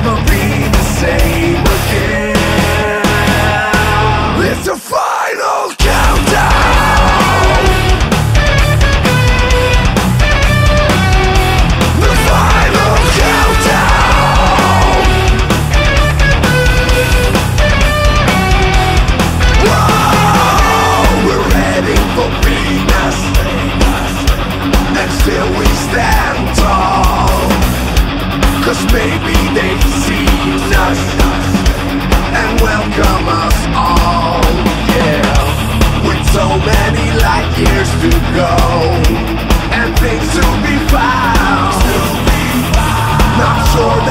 never be the same again. It's a final countdown. The final countdown. Whoa, we're heading for Venus, and still we stand tall. 'Cause maybe they've seen us and welcome us all, yeah. With so many light years to go and things to be found, not sure that